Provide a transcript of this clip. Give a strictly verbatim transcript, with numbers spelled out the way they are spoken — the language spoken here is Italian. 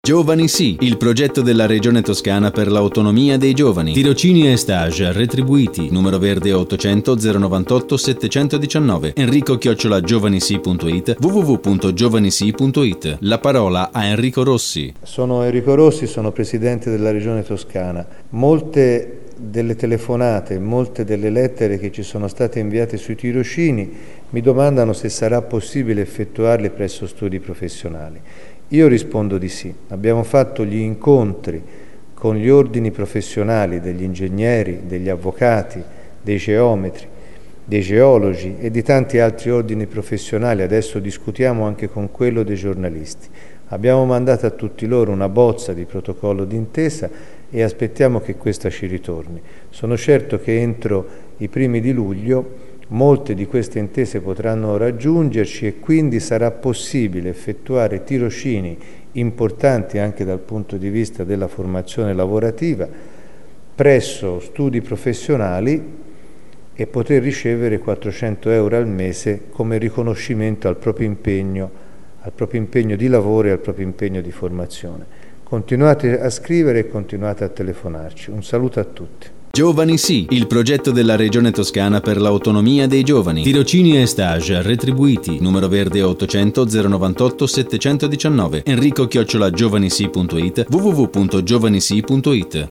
Giovani Sì, il progetto della Regione Toscana per l'autonomia dei giovani. Tirocini e stage retribuiti. Numero verde ottocento zero novantotto settecentodiciannove. Enrico chiocciola giovanisi punto it. w w w punto giovanisi punto it. La parola a Enrico Rossi. Sono Enrico Rossi, sono presidente della Regione Toscana. Molte delle telefonate, molte delle lettere che ci sono state inviate sui tirocini mi domandano se sarà possibile effettuarli presso studi professionali. Io rispondo di sì. Abbiamo fatto gli incontri con gli ordini professionali degli ingegneri, degli avvocati, dei geometri, dei geologi e di tanti altri ordini professionali. Adesso discutiamo anche con quello dei giornalisti. Abbiamo mandato a tutti loro una bozza di protocollo d'intesa e aspettiamo che questa ci ritorni. Sono certo che entro i primi di luglio molte di queste intese potranno raggiungerci e quindi sarà possibile effettuare tirocini importanti anche dal punto di vista della formazione lavorativa presso studi professionali e poter ricevere quattrocento euro al mese come riconoscimento al proprio impegno, al proprio impegno di lavoro e al proprio impegno di formazione. Continuate a scrivere e continuate a telefonarci. Un saluto a tutti. Giovani Sì, il progetto della Regione Toscana per l'autonomia dei giovani. Tirocini e stage retribuiti. Numero verde ottocento zero novantotto settecentodiciannove. Enrico chiocciola giovanisi punto it. w w w punto giovanisi punto it.